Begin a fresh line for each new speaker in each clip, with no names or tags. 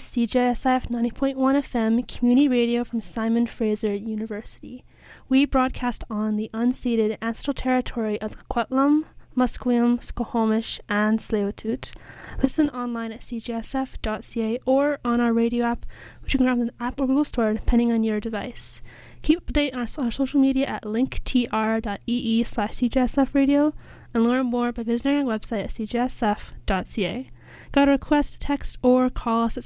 CJSF 90.1 FM community radio from Simon Fraser University. We broadcast on the unceded ancestral territory of the Coquitlam, Musqueam, Squamish, and Tsleil-Waututh. Listen online at cjsf.ca or on our radio app, which you can grab from the App or Google Store, depending on your device. Keep up to date on our social media at linktr.ee/cjsfradio and learn more by visiting our website at cjsf.ca. Got a request, text, or call us at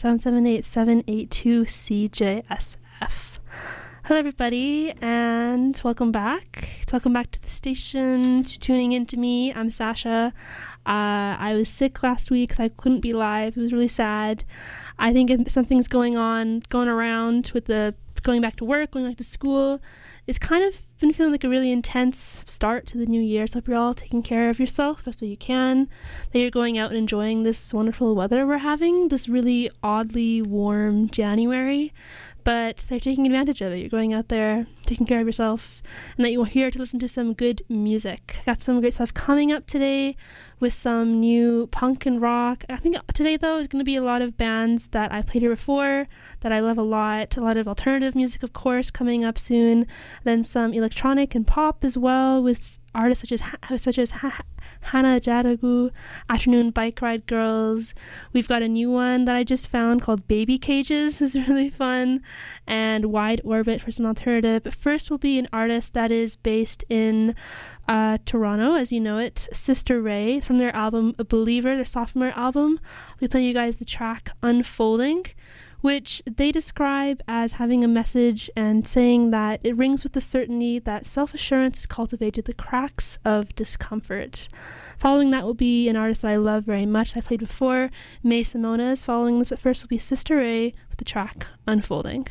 778-782-CJSF. Hello everybody, and welcome back. Welcome back to the station, to tuning in to me. I'm Sasha. I was sick last week, so I couldn't be live. It was really sad. I think something's going around with the going back to work, going back to school. It's kind of been feeling like a really intense start to the new year, so hope you're all taking care of yourself the best way you can, that you're going out and enjoying this wonderful weather we're having, this really oddly warm January, but they're taking advantage of it. You're going out there, taking care of yourself, and that you're here to listen to some good music. Got some great stuff coming up today with some new punk and rock. I think today, though, is going to be a lot of bands that I played here before that I love a lot of alternative music, of course, coming up soon, then some electronic and pop as well, with artists such as Hannah Jadagu, Afternoon Bike Ride Girls. We've got a new one that I just found called Baby Cages. This is really fun. And Wide Orbit for some alternative. But first will be an artist that is based in Toronto, as you know it, Sister Ray, from their album A Believer, their sophomore album. I'll be playing you guys the track Unfolding, which they describe as having a message and saying that it rings with the certainty that self-assurance is cultivated through the cracks of discomfort. Following that will be an artist that I love very much that I played before, May Simona is following this, but first will be Sister Ray with the track Unfolding.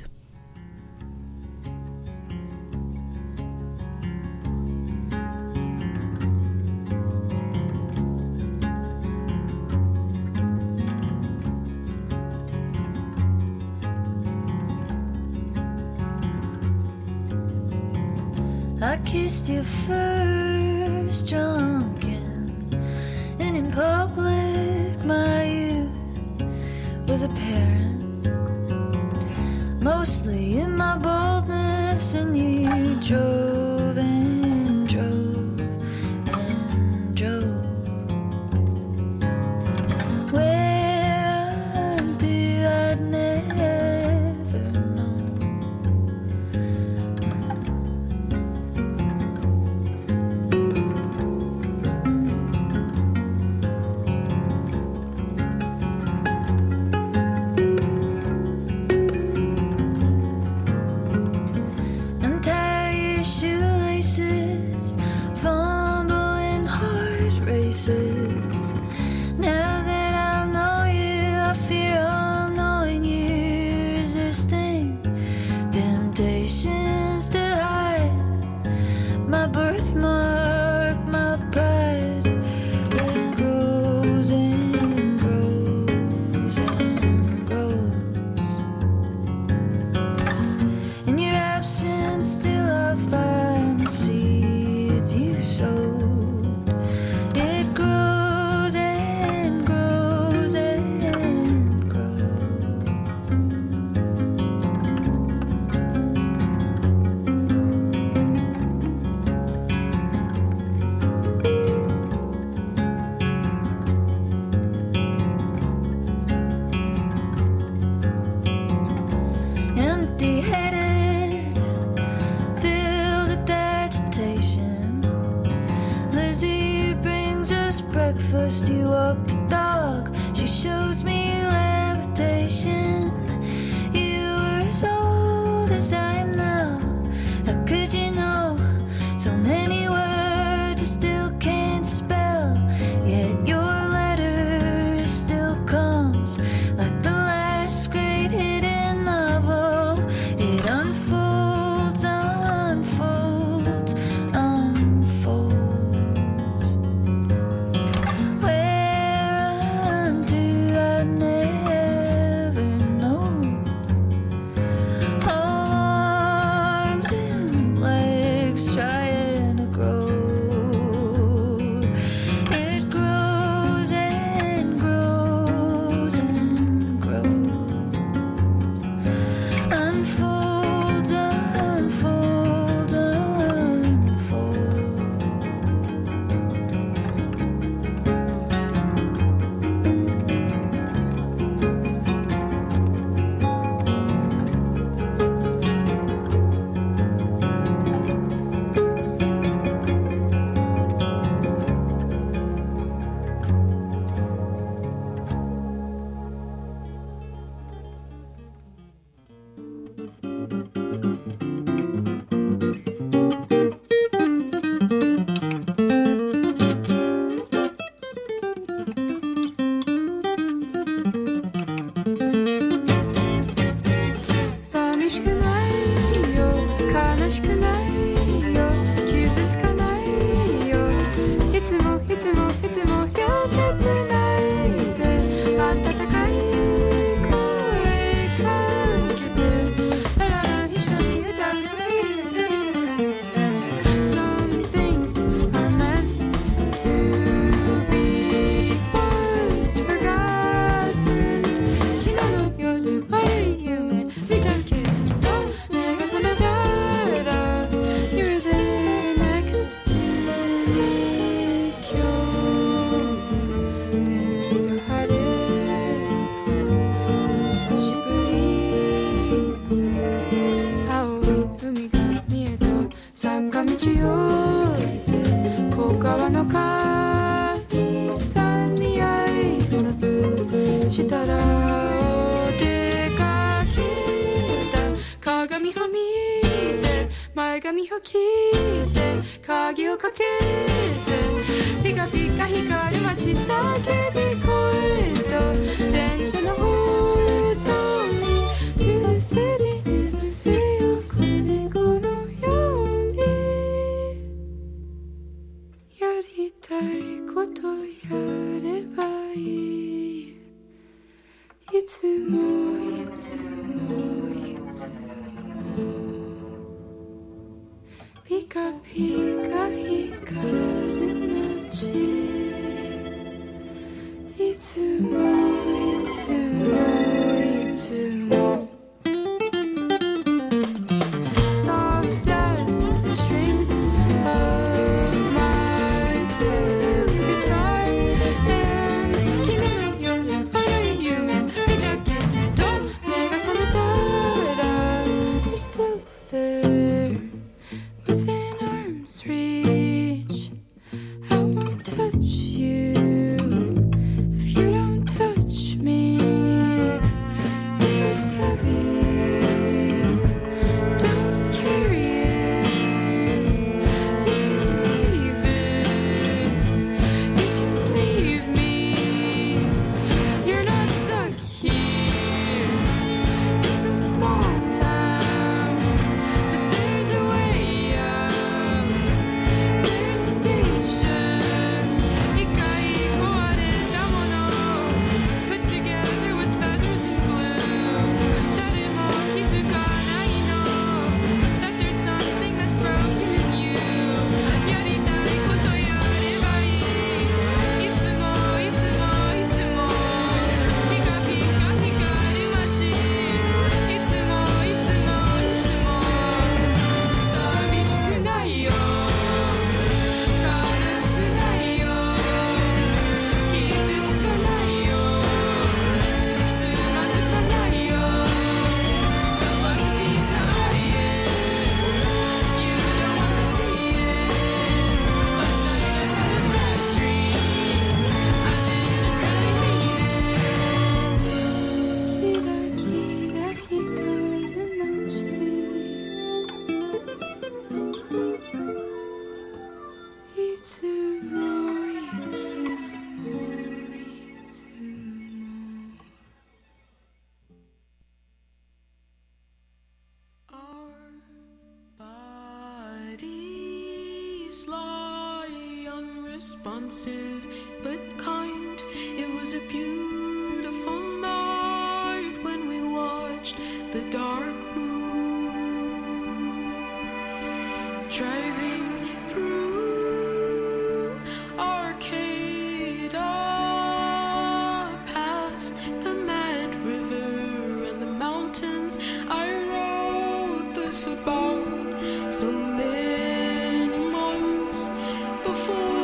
I kissed you first drunken, and in public my youth was apparent, mostly in my boldness, and you drove and drove and drove. Where unto I'd never known. Breakfast, you walk the dog, she shows me levitation. You were as old as I am now. How could you know so many words you still can't spell? Yet your letter still comes like the last great hidden novel. It unfolds, unfolds, unfolds. Where unto I'd never
Responsive but kind. It was a beautiful night when we watched the dark moon driving through Arcata past the Mad River and the mountains. I wrote this about so many months before.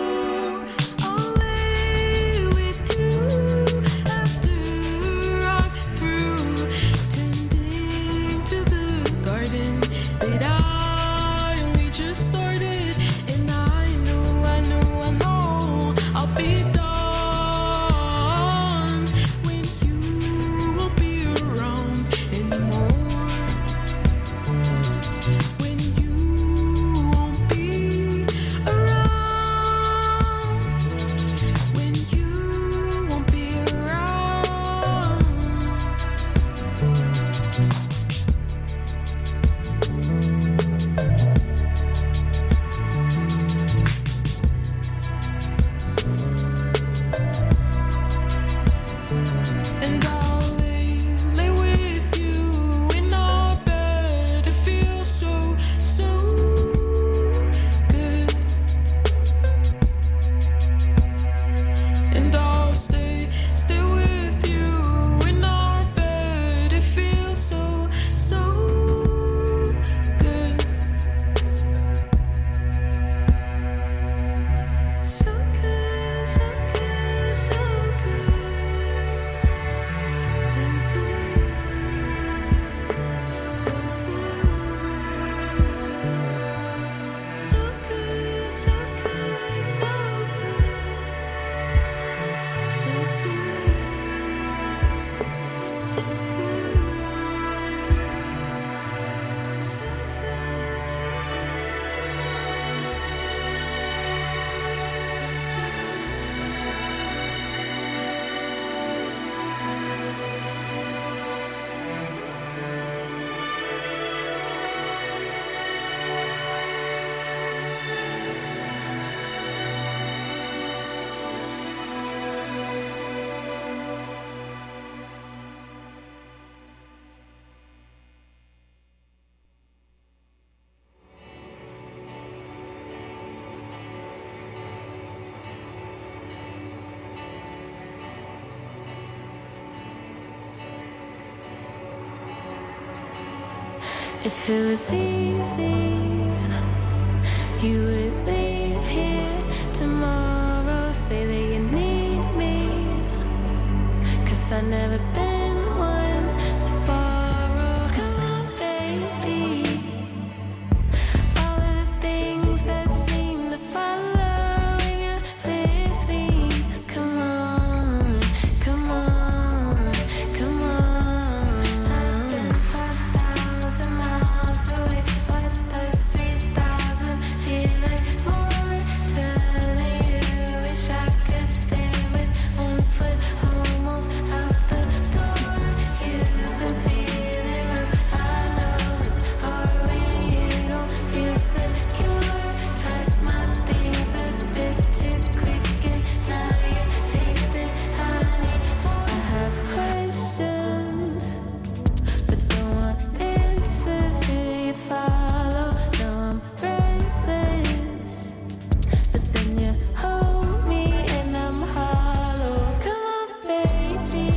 If it was easy, you would leave here tomorrow. Say that you need me, 'cause I've never been one to borrow. Come on, baby. All of the things that seem to follow when you're with me. Come on, come on, come on. I've been 5,000 miles away. What does 3,000 feel like more? Telling you, wish I could stay with one foot almost out the door. You've been feeling rough. I know it's hard when you don't feel secure. Packed my things a bit too quick, and now you think that I need more. I have questions, but don't want answers. Do you follow? No, I'm restless, but then you hold me and I'm hollow. Come on, baby.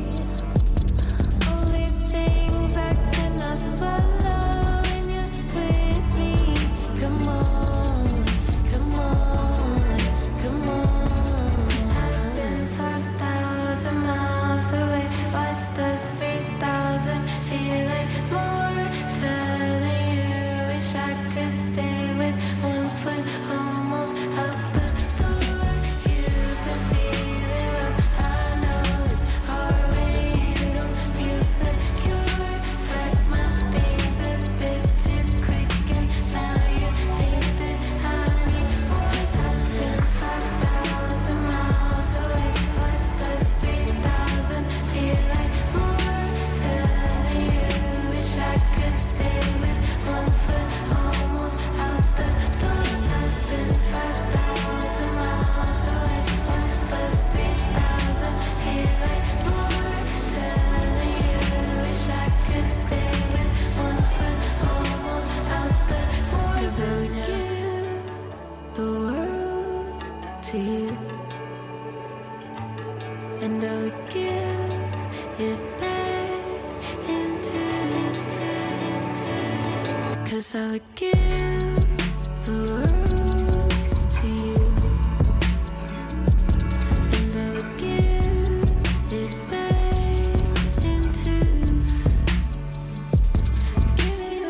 Only things I cannot swallow when you're with me. Come on, come on, come on. I've been 5,000 miles away. What does 3,000 feel like more? Telling you, wish I could stay with one foot almost out the door. You've been feeling rough. I know it's hard when you don't feel secure. Pack my things a bit too quick, and now you think that I need more. I've been 5,000 miles away. What does 3,000 feel like more? Telling you, wish I could stay with one foot almost out the door. I've been 5,000 miles away. What does 3,000 feel like more? Telling you, wish I could stay with one foot almost out the door. 'Cause I would give the world to you, and I would give it back into. 'Cause I would give the world to you, and I would give it back into. Give me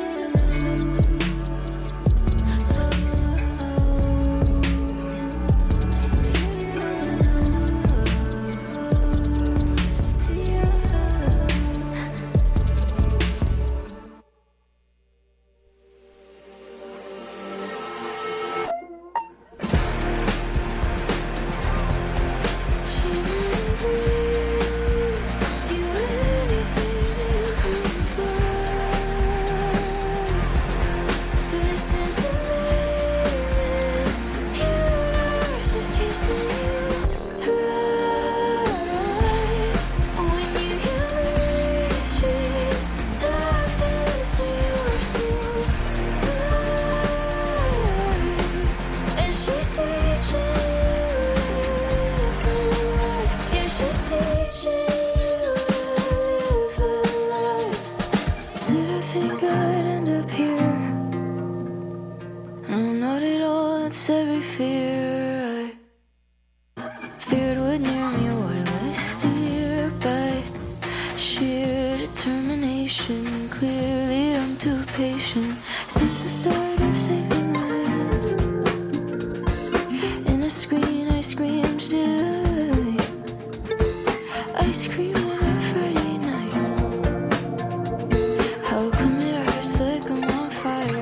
Did I think I'd end up here? No, not at all, it's every fear I feared would near me while I steer by sheer determination. Clearly I'm too patient since the start of saving lives. In a screen I screamed delight. I scream on a Friday night. How come it hurts like I'm on fire?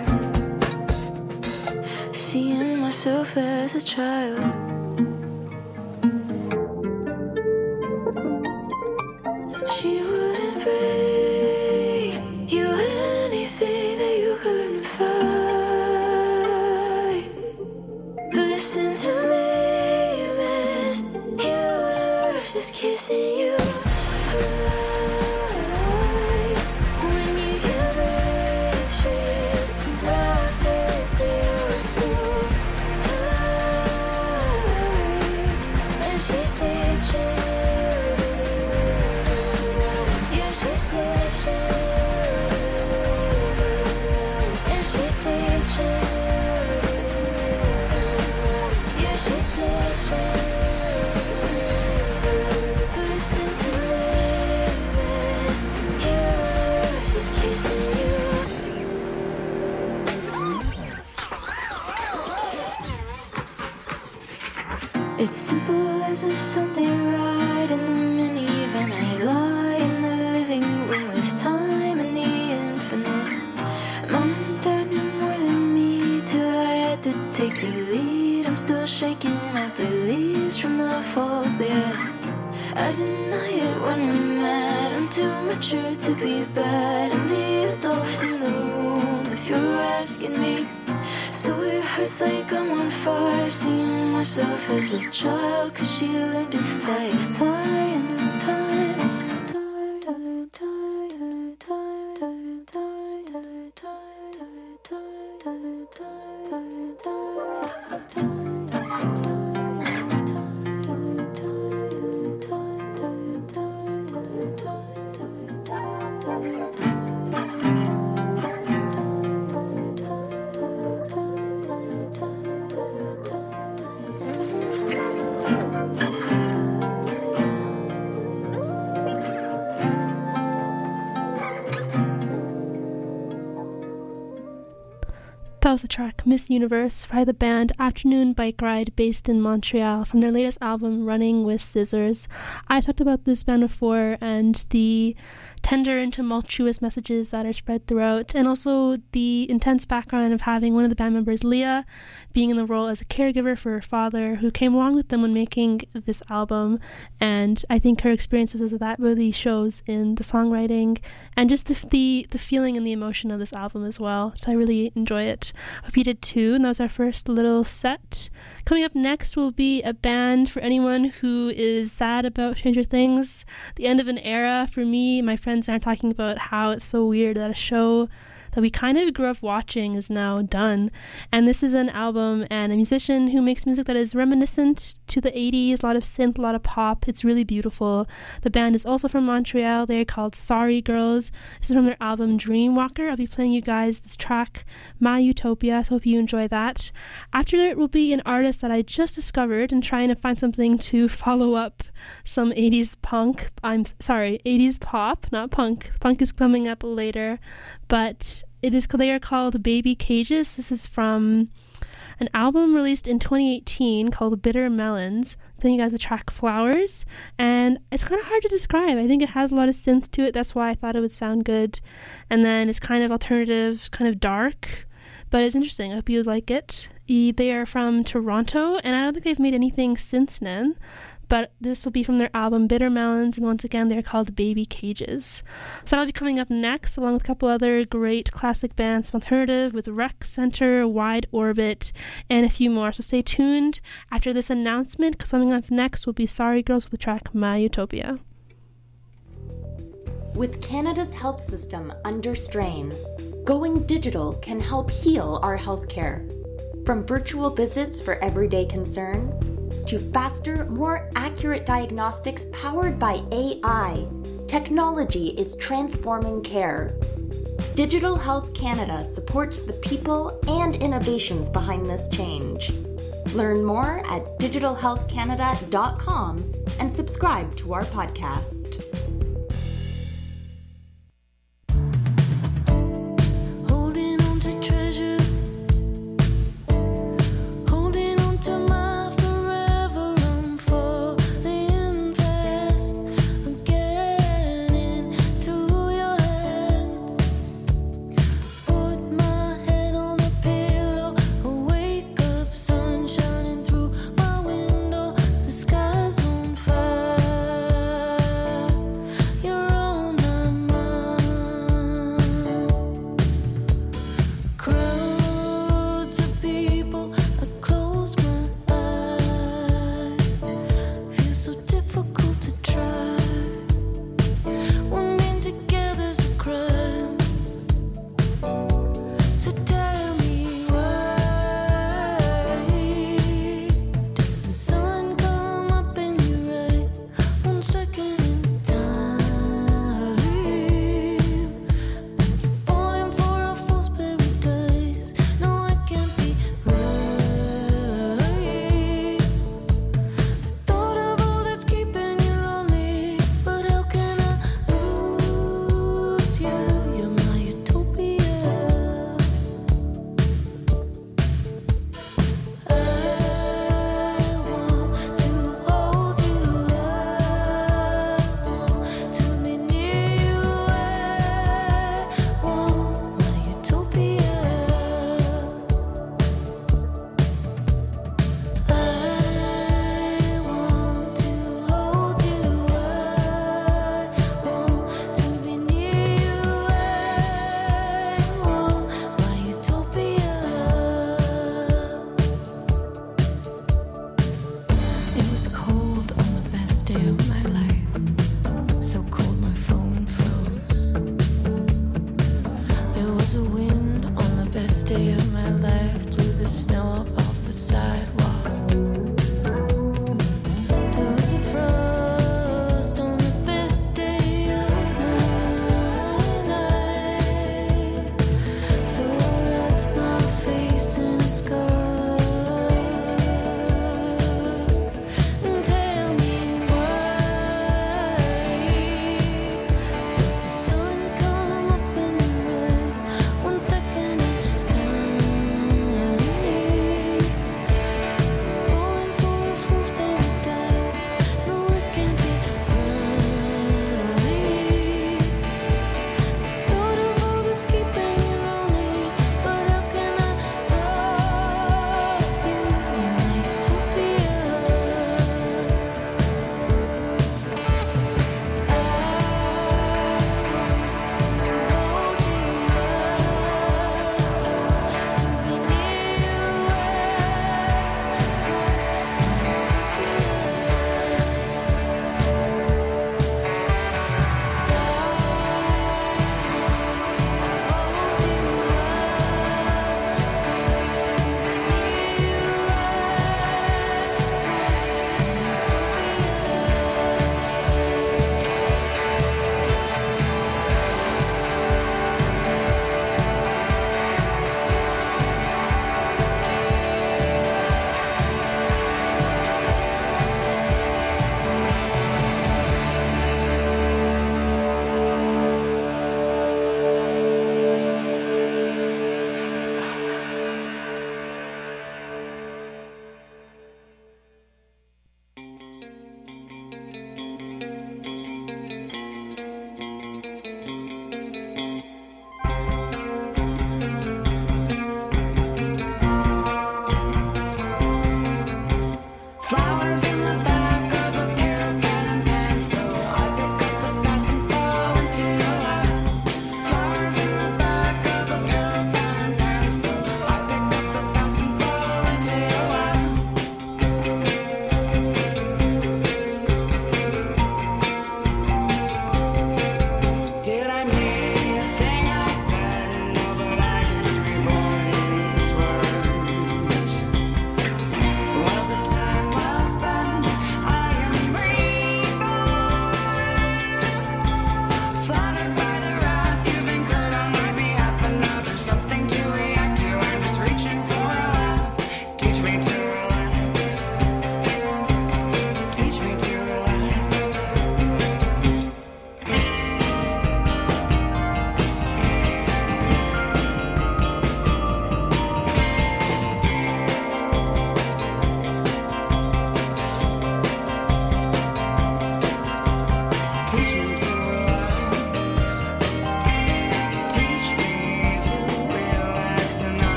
Seeing myself as a child. She wouldn't bring you anything that you couldn't find. Listen to me, miss. Universe is kissing you. When you get reaches, lost is your soul. Time. It's simple as a Sunday ride in the minivan. I lie in the living room with time and the infinite. Mom and Dad knew more than me till I had to take the lead. I'm still shaking out the leaves from the falls there. I deny it when you're mad. I'm too mature to be bad. I'm the adult in the room, if you're asking me. So it hurts like I'm on fire, seeing myself as a child, 'cause she learned to tie a new tie.
That was the track Miss Universe by the band Afternoon Bike Ride, based in Montreal, from their latest album Running with Scissors. I talked about this band before and the tender and tumultuous messages that are spread throughout, and also the intense background of having one of the band members, Leah, being in the role as a caregiver for her father, who came along with them when making this album. And I think her experiences of that really shows in the songwriting and just the feeling and the emotion of this album as well. So I really enjoy it. Hope you did too. And that was our first little set. Coming up next will be a band for anyone who is sad about Stranger Things, the end of an era. For me, my friends and I are talking about how it's so weird that a show that we kind of grew up watching is now done. And this is an album and a musician who makes music that is reminiscent to the 80s, a lot of synth, a lot of pop. It's really beautiful. The band is also from Montreal. They're called Sorry Girls. This is from their album Dreamwalker. I'll be playing you guys this track, My Utopia, so hope you enjoy that. After there will be an artist that I just discovered and trying to find something to follow up some 80s punk. 80s pop, not punk. Punk is coming up later, but they are called Baby Cages. This is from an album released in 2018 called Bitter Melons. I'm playing you guys the track Flowers, and it's kind of hard to describe. I think it has a lot of synth to it, that's why I thought it would sound good. And then it's kind of alternative, kind of dark, but it's interesting. I hope you like it. They are from Toronto, and I don't think they've made anything since then, but this will be from their album Bitter Melons, and once again they're called Baby Cages. So that'll be coming up next, along with a couple other great classic bands, alternative with Rec Center, Wide Orbit, and a few more. So stay tuned after this announcement, because coming up next will be Sorry Girls with the track My Utopia.
With Canada's health system under strain, going digital can help heal our healthcare. From virtual visits for everyday concerns, to faster, more accurate diagnostics powered by AI, technology is transforming care. Digital Health Canada supports the people and innovations behind this change. Learn more at digitalhealthcanada.com and subscribe to our podcast.